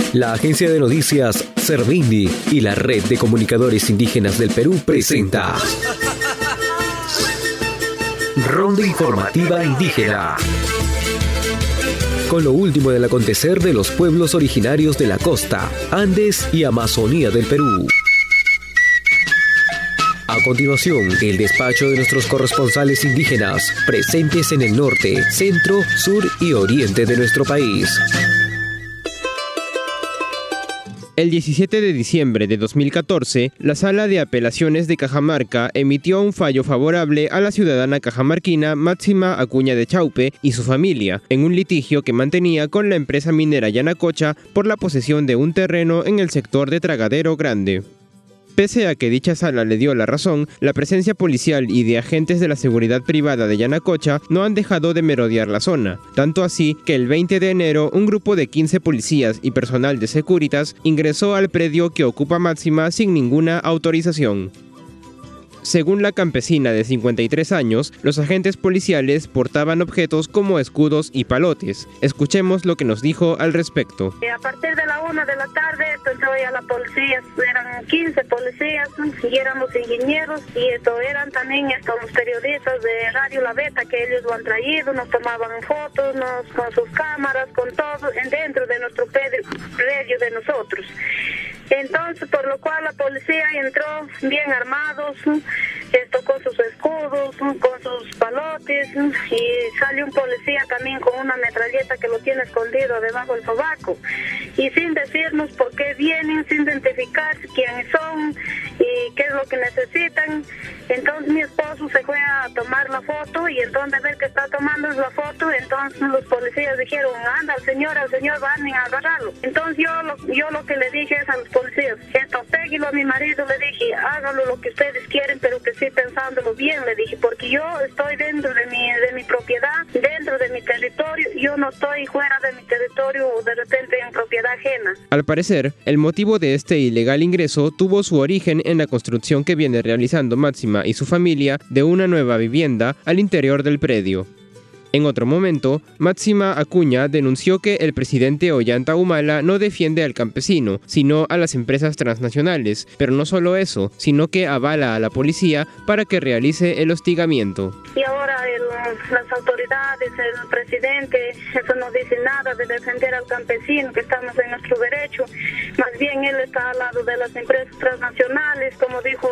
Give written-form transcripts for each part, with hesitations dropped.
La agencia de noticias Servindi y la red de comunicadores indígenas del Perú presenta Ronda Informativa Indígena, con lo último del acontecer de los pueblos originarios de la costa, Andes y Amazonía del Perú. A continuación, el despacho de nuestros corresponsales indígenas presentes en el norte, centro, sur y oriente de nuestro país. El 17 de diciembre de 2014, la Sala de Apelaciones de Cajamarca emitió un fallo favorable a la ciudadana cajamarquina Máxima Acuña de Chaupe y su familia, en un litigio que mantenía con la empresa minera Yanacocha por la posesión de un terreno en el sector de Tragadero Grande. Pese a que dicha sala le dio la razón, la presencia policial y de agentes de la seguridad privada de Yanacocha no han dejado de merodear la zona, tanto así que el 20 de enero un grupo de 15 policías y personal de Securitas ingresó al predio que ocupa Máxima sin ninguna autorización. Según la campesina de 53 años, los agentes policiales portaban objetos como escudos y palotes. Escuchemos lo que nos dijo al respecto. A partir de la 1 de la tarde entró ya la policía, eran 15 policías y éramos ingenieros y eran también los periodistas de Radio La Beta que ellos lo han traído, nos tomaban fotos con sus cámaras, con todo dentro de nuestro predio de nosotros. Entonces, por lo cual la policía entró bien armados, con sus escudos, con sus palotes, y salió un policía también con una metralleta que lo tiene escondido debajo del sobaco, y sin decirnos por qué vienen, sin identificar quiénes son y qué es lo que necesitan. Entonces mi esposo se fue a tomar la foto y entonces de ver que está tomando la foto, entonces los policías dijeron, anda, al señor van a agarrarlo. Entonces yo lo que le dije es a los policías, péguelo a mi marido, le dije, hágalo lo que ustedes quieren, pero que sí pensándolo bien, le dije, porque yo estoy dentro de mi propiedad, dentro de mi territorio, yo no estoy fuera de mi territorio o de repente en propiedad ajena. Al parecer, el motivo de este ilegal ingreso tuvo su origen en la construcción que viene realizando Máxima y su familia de una nueva vivienda al interior del predio. En otro momento, Máxima Acuña denunció que el presidente Ollanta Humala no defiende al campesino, sino a las empresas transnacionales, pero no solo eso, sino que avala a la policía para que realice el hostigamiento. Y ahora las autoridades, el presidente, eso no dice nada de defender al campesino, que estamos en nuestro derecho. Más bien él está al lado de las empresas transnacionales, como dijo,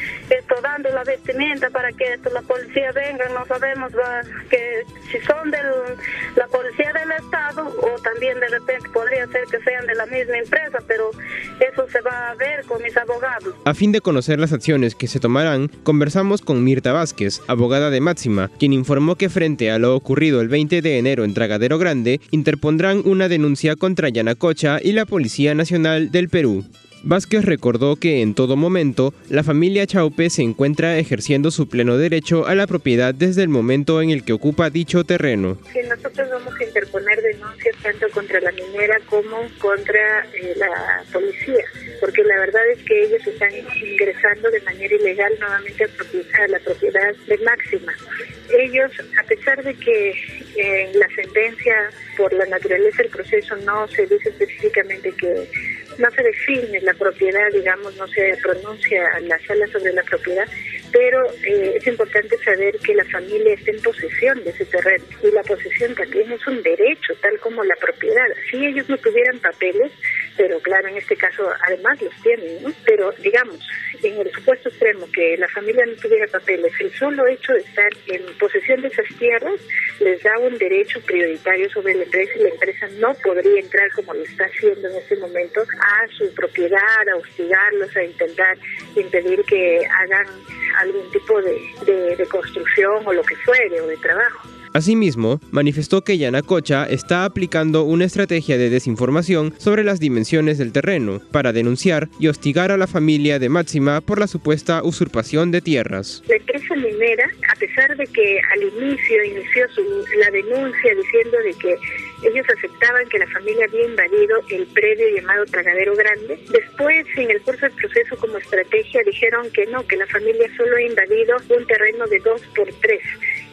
dando la vestimenta para que la policía venga. No sabemos que si son de la policía del Estado o también de repente podría ser que sean de la misma empresa, pero eso se va a ver con mis abogados. A fin de conocer las acciones que se tomarán, conversamos con Mirta Vázquez, abogada de Máxima, quien informó que frente a lo ocurrido el 20 de enero en Tragadero Grande, interpondrán una denuncia contra Yanacocha y la Policía Nacional del Perú. Vázquez recordó que en todo momento la familia Chaupe se encuentra ejerciendo su pleno derecho a la propiedad desde el momento en el que ocupa dicho terreno. Sí, nosotros vamos a interponer denuncias tanto contra la minera como contra la policía, porque la verdad es que ellos están ingresando de manera ilegal nuevamente a la propiedad de Máxima. Ellos, a pesar de que en la sentencia, por la naturaleza del proceso, no se dice específicamente que no se define la propiedad, digamos, no se pronuncia la sala sobre la propiedad, pero es importante saber que la familia está en posesión de ese terreno y la posesión también es un derecho, tal como la propiedad. Si ellos no tuvieran papeles, pero claro, en este caso además los tienen, ¿no? Pero digamos, en el supuesto extremo que la familia no tuviera papeles, el solo hecho de estar en posesión de esas tierras les da un derecho prioritario sobre la empresa y la empresa no podría entrar como lo está haciendo en este momento a su propiedad, a hostigarlos, a intentar impedir que hagan algún tipo de construcción o lo que fuere o de trabajo. Asimismo, manifestó que Yanacocha está aplicando una estrategia de desinformación sobre las dimensiones del terreno para denunciar y hostigar a la familia de Máxima por la supuesta usurpación de tierras. La empresa minera, a pesar de que al inicio inició la denuncia diciendo de que ellos aceptaban que la familia había invadido el predio llamado Tragadero Grande, después en el curso del proceso como estrategia dijeron que no, que la familia solo ha invadido un terreno de 2x3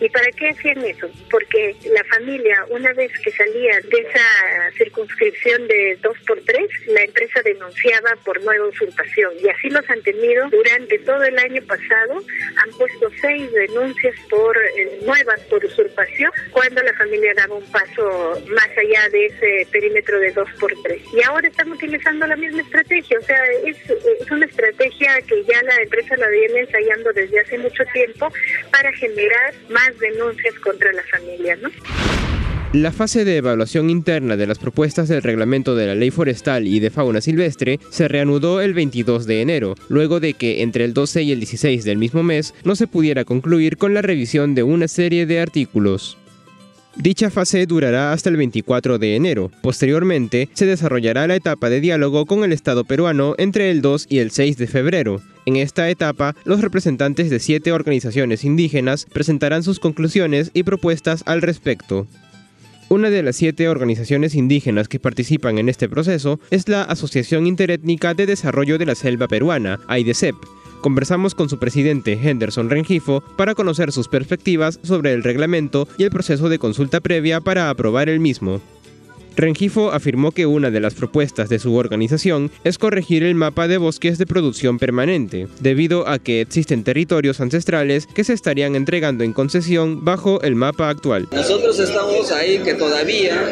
¿Y para qué hacían eso? Porque la familia, una vez que salía de esa circunscripción de 2x3, la empresa denunciaba por nueva usurpación, y así los han tenido durante todo el año pasado. Han puesto 6 denuncias por nuevas por usurpación, cuando la familia daba un paso más allá de ese perímetro de 2x3. Y ahora están utilizando la misma estrategia, o sea, es una estrategia que ya la empresa la viene ensayando desde hace mucho tiempo para generar más denuncias contra la familia, ¿no? La fase de evaluación interna de las propuestas del reglamento de la Ley Forestal y de Fauna Silvestre se reanudó el 22 de enero, luego de que entre el 12 y el 16 del mismo mes no se pudiera concluir con la revisión de una serie de artículos. Dicha fase durará hasta el 24 de enero. Posteriormente, se desarrollará la etapa de diálogo con el Estado peruano entre el 2 y el 6 de febrero. En esta etapa, los representantes de 7 organizaciones indígenas presentarán sus conclusiones y propuestas al respecto. Una de las 7 organizaciones indígenas que participan en este proceso es la Asociación Interétnica de Desarrollo de la Selva Peruana, AIDESEP. Conversamos con su presidente, Henderson Rengifo, para conocer sus perspectivas sobre el reglamento y el proceso de consulta previa para aprobar el mismo. Rengifo afirmó que una de las propuestas de su organización es corregir el mapa de bosques de producción permanente, debido a que existen territorios ancestrales que se estarían entregando en concesión bajo el mapa actual. Nosotros estamos ahí que todavía,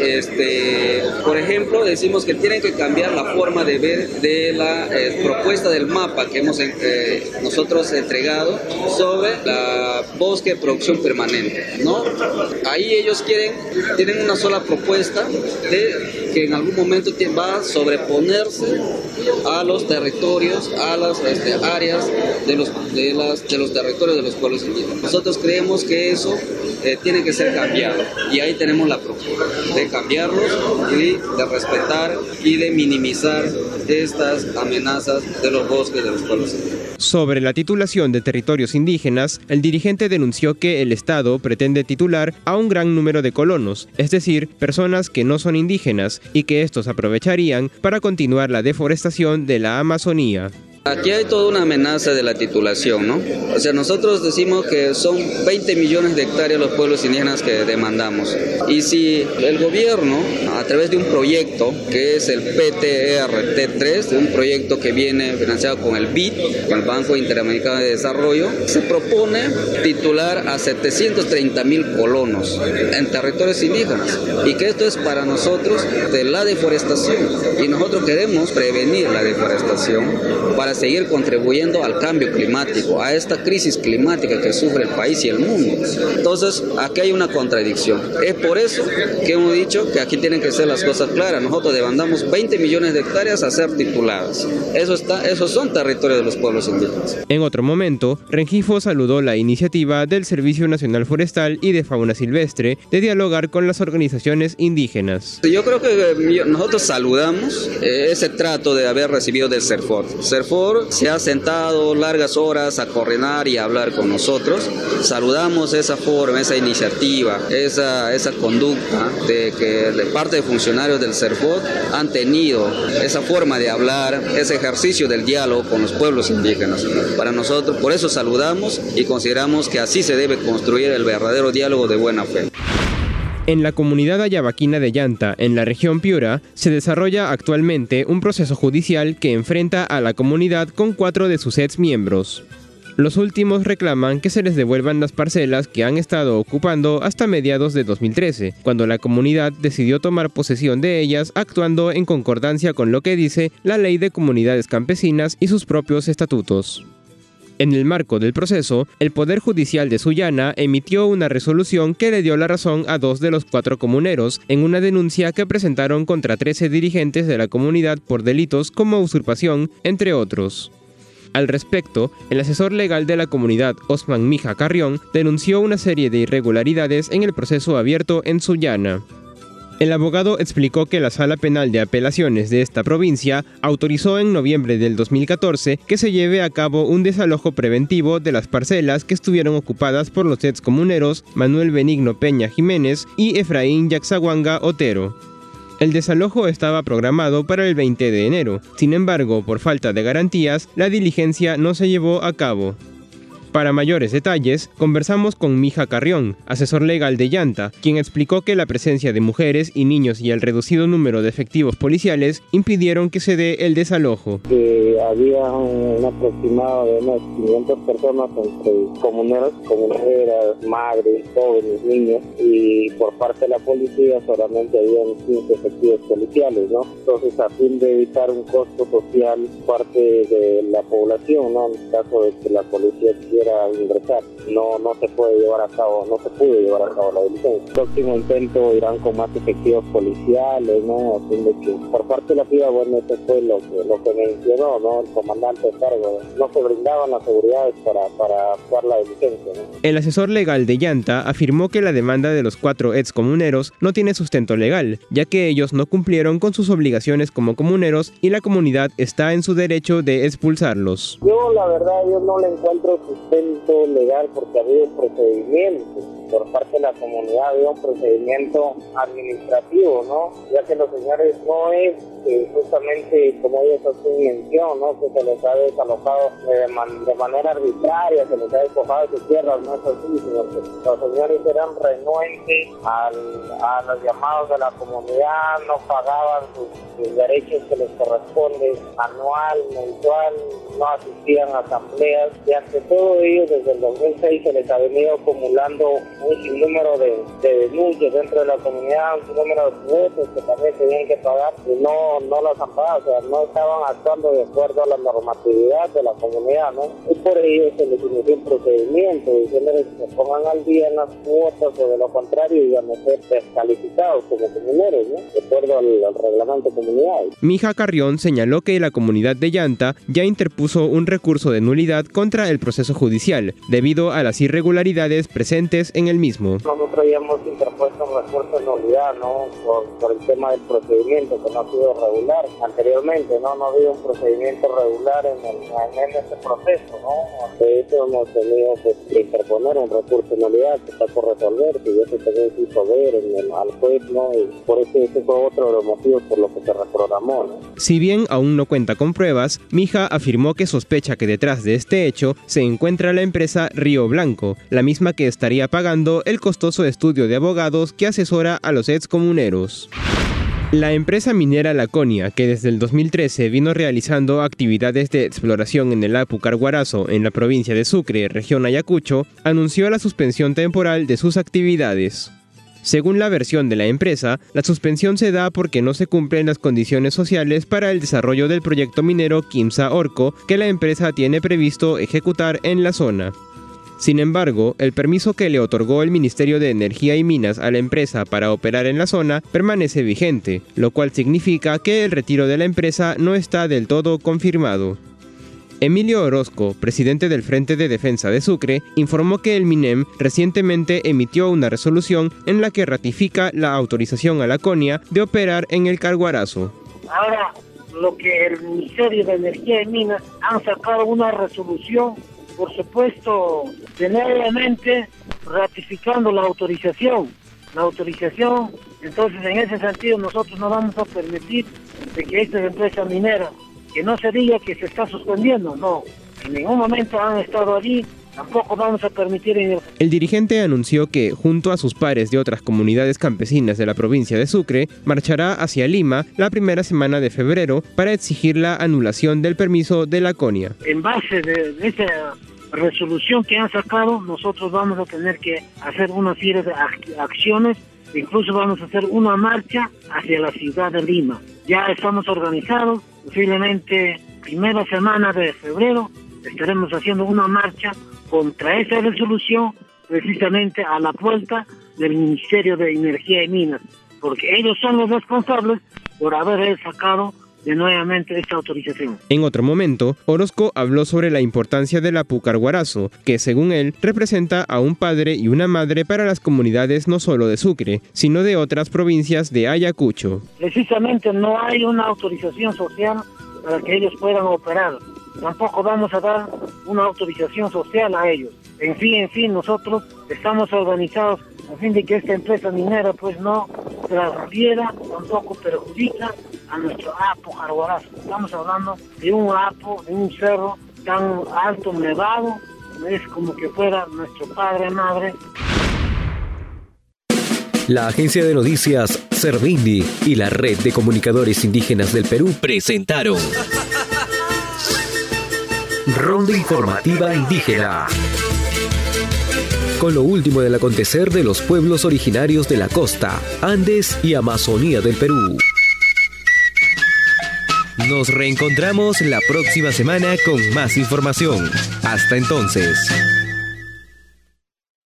por ejemplo, decimos que tienen que cambiar la forma de ver de la propuesta del mapa que hemos nosotros entregado sobre la bosque de producción permanente, ¿no? Ahí ellos tienen una sola propuesta de que en algún momento va a sobreponerse a los territorios, a las áreas de los territorios de los pueblos indígenas. Nosotros creemos que eso tiene que ser cambiado, y ahí tenemos la propuesta de cambiarlos y de respetar y de minimizar estas amenazas de los bosques de los pueblos indígenas. Sobre la titulación de territorios indígenas, el dirigente denunció que el Estado pretende titular a un gran número de colonos, es decir, personas que no son indígenas, y que estos aprovecharían para continuar la deforestación de la Amazonía. Aquí hay toda una amenaza de la titulación, ¿no? O sea, nosotros decimos que son 20 millones de hectáreas los pueblos indígenas que demandamos. Y si el gobierno, a través de un proyecto que es el PTRT3, un proyecto que viene financiado con el BID, con el Banco Interamericano de Desarrollo, se propone titular a 730.000 colonos en territorios indígenas. Y que esto es para nosotros de la deforestación. Y nosotros queremos prevenir la deforestación para seguir contribuyendo al cambio climático, a esta crisis climática que sufre el país y el mundo. Entonces, aquí hay una contradicción. Es por eso que hemos dicho que aquí tienen que ser las cosas claras. Nosotros demandamos 20 millones de hectáreas a ser tituladas. Esos son territorios de los pueblos indígenas. En otro momento, Rengifo saludó la iniciativa del Servicio Nacional Forestal y de Fauna Silvestre de dialogar con las organizaciones indígenas. Yo creo que nosotros saludamos ese trato de haber recibido del CERFOR. CERFOR se ha sentado largas horas a coordinar y a hablar con nosotros. Saludamos esa forma, esa iniciativa, esa conducta de parte de funcionarios del CERFOR han tenido esa forma de hablar, ese ejercicio del diálogo con los pueblos indígenas. Para nosotros, por eso saludamos y consideramos que así se debe construir el verdadero diálogo de buena fe. En la comunidad ayabaquina de Llanta, en la región Piura, se desarrolla actualmente un proceso judicial que enfrenta a la comunidad con 4 de sus exmiembros. Los últimos reclaman que se les devuelvan las parcelas que han estado ocupando hasta mediados de 2013, cuando la comunidad decidió tomar posesión de ellas actuando en concordancia con lo que dice la Ley de Comunidades Campesinas y sus propios estatutos. En el marco del proceso, el Poder Judicial de Sullana emitió una resolución que le dio la razón a 2 de los 4 comuneros en una denuncia que presentaron contra 13 dirigentes de la comunidad por delitos como usurpación, entre otros. Al respecto, el asesor legal de la comunidad, Osman Mija Carrión, denunció una serie de irregularidades en el proceso abierto en Sullana. El abogado explicó que la Sala Penal de Apelaciones de esta provincia autorizó en noviembre del 2014 que se lleve a cabo un desalojo preventivo de las parcelas que estuvieron ocupadas por los excomuneros Manuel Benigno Peña Jiménez y Efraín Yaxahuanga Otero. El desalojo estaba programado para el 20 de enero, sin embargo, por falta de garantías, la diligencia no se llevó a cabo. Para mayores detalles, conversamos con Mija Carrión, asesor legal de Llanta, quien explicó que la presencia de mujeres y niños y el reducido número de efectivos policiales impidieron que se dé el desalojo. Había un aproximado de unas 500 personas entre comuneras, madres, jóvenes, niños, y por parte de la policía solamente habían 15 efectivos policiales, ¿no? Entonces, a fin de evitar un costo social parte de la población, ¿no? En caso de que la policía quiera ingresar, no se pudo llevar a cabo la diligencia. El próximo intento irán con más efectivos policiales, ¿no? A fin de que por parte de la PIBA, bueno, eso fue lo que mencionó, ¿no? El comandante de cargo, no se brindaban las seguridades para actuar la diligencia, ¿no? El asesor legal de Llanta afirmó que la demanda de los 4 excomuneros no tiene sustento legal, ya que ellos no cumplieron con sus obligaciones como comuneros y la comunidad está en su derecho de expulsarlos. Yo, la verdad, no le encuentro sustento legal porque había un procedimiento por parte de la comunidad, había un procedimiento administrativo, ¿no? Ya que los señores no es justamente como ellos hacen mención, ¿no? Que se les ha desalojado de manera arbitraria, se les ha despojado de sus tierras, no es así, sino que los señores eran renuentes a los llamados de la comunidad, no pagaban sus derechos que les corresponden anual, mensual, no asistían a asambleas, y ante todo ello desde el 2006 se les ha venido acumulando un sinnúmero de denuncias dentro de la comunidad, un sinnúmero de votos que también tenían que pagar y no las han pagado, o sea, no estaban actuando de acuerdo a la normatividad de la comunidad, ¿no? Y por ello se les inició un procedimiento diciéndoles que se pongan al día en las cuotas o de lo contrario iban a ser descalificados como comuneros, ¿no? De acuerdo al reglamento comunidad. Mija Carrión señaló que la comunidad de Llanta ya interpuso un recurso de nulidad contra el proceso judicial, debido a las irregularidades presentes en el mismo. Nosotros ya hemos interpuesto un recurso de nulidad, ¿no? Por el tema del procedimiento que no ha sido regular anteriormente, ¿no? No ha habido un procedimiento regular en este proceso, ¿no? De hecho hemos tenido que interponer un recurso de nulidad que está por resolver, que ya se hizo ver al juez, ¿no? Y por eso ese fue otro de los motivos por los que se reprogramó, ¿no? Si bien aún no cuenta con pruebas, Mija afirmó que sospecha que detrás de este hecho se encuentra la empresa Río Blanco, la misma que estaría pagando el costoso estudio de abogados que asesora a los excomuneros. La empresa minera Laconia, que desde el 2013 vino realizando actividades de exploración en el Apu Carhuarazo en la provincia de Sucre, región Ayacucho, anunció la suspensión temporal de sus actividades. Según la versión de la empresa, la suspensión se da porque no se cumplen las condiciones sociales para el desarrollo del proyecto minero Quimsa Orco que la empresa tiene previsto ejecutar en la zona. Sin embargo, el permiso que le otorgó el Ministerio de Energía y Minas a la empresa para operar en la zona permanece vigente, lo cual significa que el retiro de la empresa no está del todo confirmado. Emilio Orozco, presidente del Frente de Defensa de Sucre, informó que el MINEM recientemente emitió una resolución en la que ratifica la autorización a Laconia de operar en el Carhuarazo. Ahora, lo que el Ministerio de Energía y Minas han sacado una resolución, por supuesto, nuevamente ratificando la autorización. Entonces, en ese sentido, nosotros no vamos a permitir de que esta empresa minera, que no se diga que se está suspendiendo, no, en ningún momento han estado allí, tampoco vamos a permitir El dirigente anunció que, junto a sus pares de otras comunidades campesinas de la provincia de Sucre, marchará hacia Lima la primera semana de febrero para exigir la anulación del permiso de Laconia. En base de esa resolución que han sacado, nosotros vamos a tener que hacer una serie de acciones, incluso vamos a hacer una marcha hacia la ciudad de Lima. Ya estamos organizados, posiblemente primera semana de febrero estaremos haciendo una marcha contra esa resolución, precisamente a la puerta del Ministerio de Energía y Minas, porque ellos son los responsables por haber sacado nuevamente esta autorización. En otro momento, Orozco habló sobre la importancia del Apu Carhuarazo, que según él representa a un padre y una madre para las comunidades no solo de Sucre, sino de otras provincias de Ayacucho. Precisamente no hay una autorización social para que ellos puedan operar. Tampoco vamos a dar una autorización social a ellos. En fin, nosotros estamos organizados a fin de que esta empresa minera pues no transfiera, tampoco perjudica a nuestro Apu Carhuarazo. Estamos hablando de un Apu, de un cerro tan alto, nevado, es como que fuera nuestro padre, madre. La agencia de noticias Servindi y la Red de Comunicadores Indígenas del Perú presentaron Ronda Informativa Indígena, con lo último del acontecer de los pueblos originarios de la costa, Andes y Amazonía del Perú. Nos reencontramos la próxima semana con más información. Hasta entonces.